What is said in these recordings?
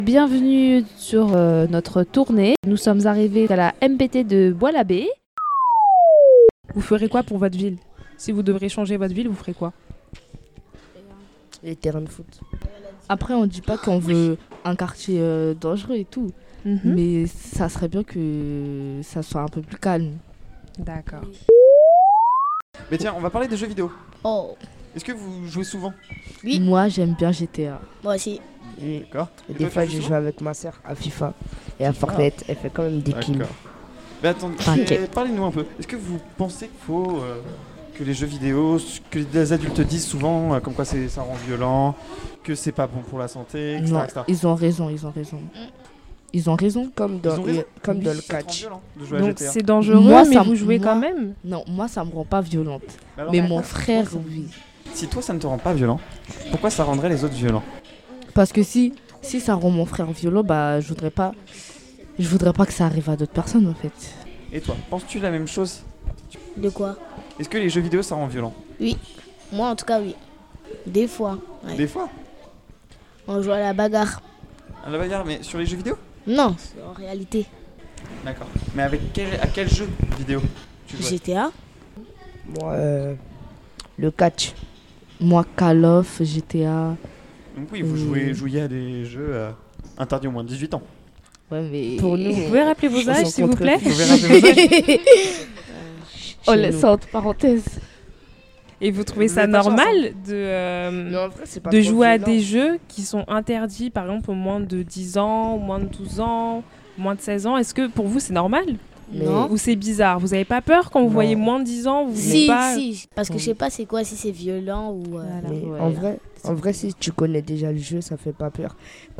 Bienvenue sur notre tournée. Nous sommes arrivés à la MPT de Bois-l'Abbé. Vous ferez quoi pour votre ville? Si vous devrez changer votre ville, vous ferez quoi? Les terrains de foot. Après, on dit pas qu'on veut un quartier dangereux et tout, mais ça serait bien que ça soit un peu plus calme. D'accord. Mais tiens, on va parler des jeux vidéo. Oh, Est-ce que vous jouez souvent? Oui. Moi, j'aime bien GTA. moi aussi. Et, D'accord. et Et des toi, fois, tu je joues joue souvent? avec ma soeur à FIFA et à Fortnite. Elle fait quand même des kills. D'accord. Mais attendez, T'inquiète. parlez-nous un peu. Est-ce que vous pensez qu'il faut que les jeux vidéo, que les adultes disent souvent, comme quoi ça rend violent, que c'est pas bon pour la santé, etc. Non, etc. ils ont raison. Ils ont raison. Comme Ils dans, ont raison. comme dans Oui, le ça rend catch. violent de jouer à Donc GTA. c'est dangereux, Moi, mais ça- vous jouez quand moi- même. Non, moi, ça me rend pas violente. Alors, Mais pourquoi- mon frère, pourquoi ça- oui. Si toi ça ne te rend pas violent, pourquoi ça rendrait les autres violents? Parce que si ça rend mon frère violent, bah, je voudrais pas que ça arrive à d'autres personnes, en fait. Et toi, penses-tu la même chose? De quoi? Est-ce que les jeux vidéo ça rend violent? Moi, en tout cas, oui. Des fois. Ouais. Des fois. On joue à la bagarre. À la bagarre, mais sur les jeux vidéo? Non, c'est en réalité. D'accord. Mais à quel jeu vidéo tu jouais? GTA. Moi, le catch. Moi, Call of, GTA. Donc oui, vous jouiez à des jeux interdits au moins de 18 ans. Ouais, mais. Pour nous, Vous pouvez rappeler vos Ils âges, sont s'il vous contre plaît? Vous pouvez rappeler vos âges? Oh, chez laisse nous. entre parenthèses. Et vous trouvez Vous ça êtes pas normal Mais de en vrai, c'est pas de trop jouer à violent. des jeux qui sont interdits, par exemple, aux moins de 10 ans, moins de 12 ans, moins de 16 ans? Est-ce que pour vous, c'est normal? Mais- Non. Ou c'est bizarre? Vous avez pas peur quand vous Non. voyez moins de 10 ans? Vous voulez Si, pas... si. Parce que je sais pas c'est quoi, si c'est violent ou. Voilà. Mais Ouais. en vrai, si tu connais déjà le jeu, ça fait pas peur.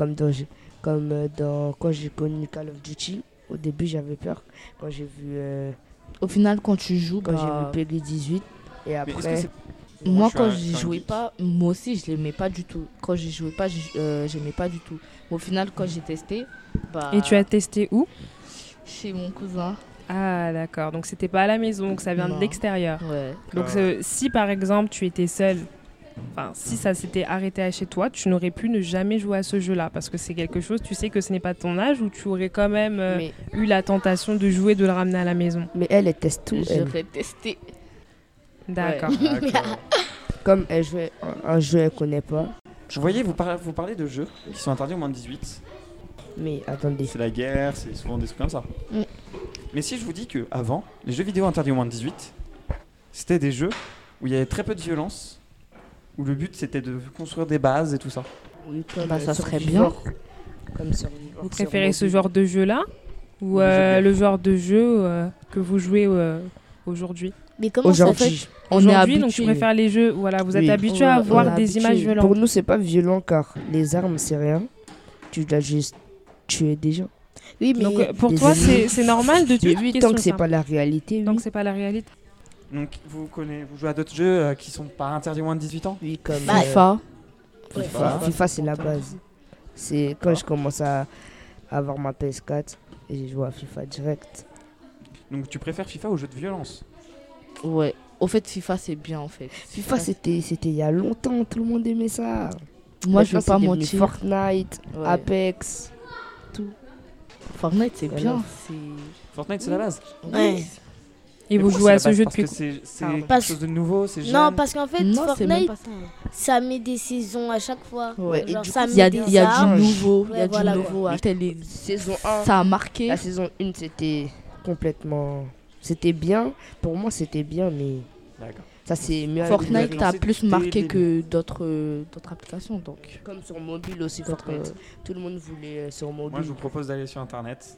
Comme quand j'ai connu Call of Duty, au début j'avais peur. Quand j'ai vu, Au final, quand tu joues, quand bah, j'ai vu PEGI 18, et Mais est-ce que après, c'est... moi, je quand suis j'y un jouais geek. pas, moi aussi, je l'aimais pas du tout. Quand j'y jouais pas, j'aimais pas du tout. Mais au final, quand j'ai testé, bah, Et tu as testé où? chez mon cousin. Ah d'accord, donc c'était pas à la maison, donc ça vient de Non. l'extérieur. Ouais. Donc si par exemple tu étais seul, enfin si ça s'était arrêté à chez toi, tu n'aurais pu ne jamais jouer à ce jeu-là parce que c'est quelque chose, tu sais que ce n'est pas ton âge, ou tu aurais quand même eu la tentation de jouer, de le ramener à la maison. mais elle teste tout. Elle. J'aurais testé. D'accord. D'accord. Comme elle jouait un jeu elle connaît pas. Je voyais, vous parlez de jeux qui sont interdits au moins de 18. Mais attendez, C'est la guerre, c'est souvent des trucs comme ça. Mm. Mais si je vous dis que avant, les jeux vidéo interdits au moins de 18, c'était des jeux où il y avait très peu de violence, où le but c'était de construire des bases et tout ça. oui, comme Bah, ça serait Survivor. Comme Survivor Vous sur préférez ce mobile. genre de jeu-là ou Le jeu de guerre. le genre de jeu que vous jouez aujourd'hui? Mais comment ça fait? Aujourd'hui, On est Aujourd'hui, donc tu habitué. préfères les jeux, voilà, vous êtes Oui. habitué Ouais, à on voir est des habitué. images violentes. pour nous c'est pas violent car les armes c'est rien. Tu dois juste tuer des gens. Oui, mais. Donc pour des toi, ennemis. c'est normal de tuer? Mais oui, Question tant que c'est simple. pas la réalité, oui. Tant que c'est pas la réalité. Donc vous jouez à d'autres jeux qui sont pas interdits au moins de 18 ans? Oui, comme Bah, FIFA. Ouais, FIFA. ouais. FIFA, c'est la base. C'est quand je commence à avoir ma PS4 et j'ai joué à FIFA direct. Donc tu préfères FIFA aux jeux de violence? Ouais. Au fait, FIFA, c'est bien, en fait. FIFA, c'était il y a longtemps, tout le monde aimait ça. Moi, je Maintenant, vais pas c'est devenu mentir. Fortnite, Ouais. Apex. Fortnite, c'est Voilà. bien. Fortnite c'est la base. Ouais. Et vous Mais jouez à pourquoi ce c'est la jeu base? depuis Parce que c'est Pardon. quelque Parce- chose de nouveau, c'est jeune. Non, parce qu'en fait, Non, c'est même Fortnite, pas ça. ça met des saisons à chaque fois. Ouais, et Genre, du ça coup, Il y a, met il des y a armes. du nouveau. Il y Ouais, a voilà, du quoi. nouveau. Saison 1, Ça a marqué. la saison 1, c'était complètement... C'était bien. Pour moi, c'était bien, mais D'accord. ça, c'est mieux. Fortnite avec a lancé plus dès le marqué début. que d'autres applications. Donc. Comme sur mobile aussi, D'autres, Fortnite. Tout le monde voulait sur mobile. Moi je vous propose d'aller sur internet.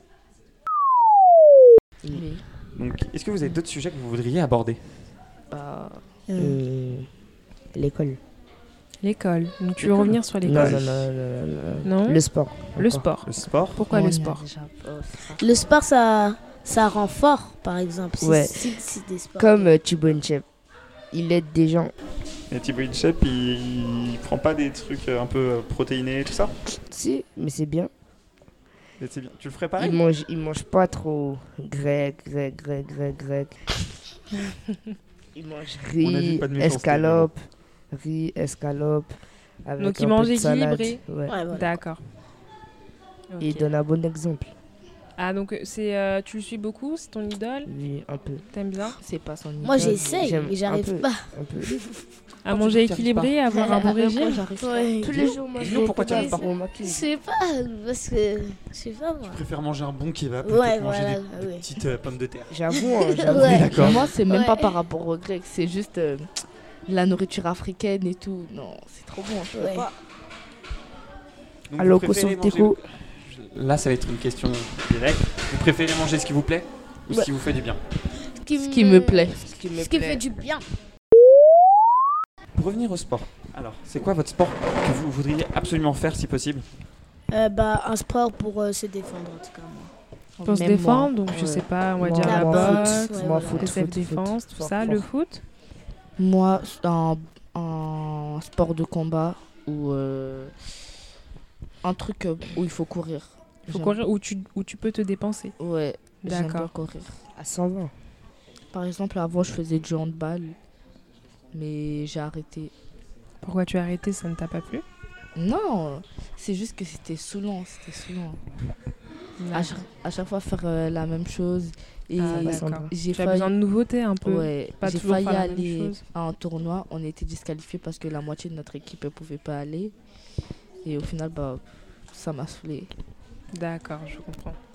Oui. Donc est-ce que vous avez d'autres sujets que vous voudriez aborder? Bah, L'école. l'école. Donc tu veux L'école. revenir sur Non, l'école? non, non, non, non, non. Non. Le sport. Le encore. sport. Le sport? Pourquoi on y le a sport? déjà- oh, c'est ça. Le sport, ça rend fort, par exemple. Ouais. C'est des sports. Comme Thibaut Inchep. Il aide des gens. Et Thibaut Inchep, il prend pas des trucs un peu protéinés et tout ça? Si, mais c'est bien. Et c'est bien. Tu le ferais pareil? Il mange pas trop grec. Il mange On a dit riz, pas de méchanceté, escalope. Avec Donc un il mange peu de salade. équilibré. Ouais. Ouais, voilà. D'accord. Et il donne un bon exemple. Ah, donc tu le suis beaucoup, c'est ton idole? Oui, un peu. T'aimes bien? C'est pas son idole. Moi, j'essaye, mais j'arrive pas. Un peu. À manger équilibré, avoir un bon régime? Ouais. Tous les jours, moi, Dis-nous pourquoi tu n'arrives pas. Je sais pas, parce que. Je sais pas, moi. Je préfère manger un bon kebab plutôt Ouais, que manger voilà. des Ouais. petites pommes de terre. J'avoue, Ouais. D'accord. Moi, c'est même pas Ouais. par rapport au grec, c'est juste la nourriture africaine et tout. Non, c'est trop bon. Je peux Ouais. pas. Donc, Alors, vous préférez question manger- Teco. Là, ça va être une question directe. Vous préférez manger ce qui vous plaît ou ce qui vous fait du bien? Ce qui me plaît. Ce qui me Ce qui plaît. fait du bien. Pour revenir au sport, alors, c'est quoi votre sport que vous voudriez absolument faire si possible? Un sport pour se défendre, en tout cas, moi. Pour se Même défendre, moi. donc je Ouais. sais pas, on va Moi, dire la moi, boxe, foot, ouais, moi, voilà. foot, le foot, self-défense, tout fort, ça, fort. le foot. Moi, un sport de combat ou un truc où il faut courir. Faut J'aime- courir où tu peux te dépenser. Ouais, j'aime bien D'accord. courir. À 120. Par exemple, avant, je faisais du handball, mais j'ai arrêté. Pourquoi tu as arrêté? Ça ne t'a pas plu? Non, c'est juste que c'était saoulant. À chaque fois, faire la même chose. Et Ah, va, d'accord. Sandra. j'ai Tu as failli, besoin de nouveautés un peu. ouais, Pas j'ai toujours failli faire la même aller chose. à un tournoi. On a été disqualifiés parce que la moitié de notre équipe ne pouvait pas aller. Et au final, ça m'a saoulé. D'accord, je comprends.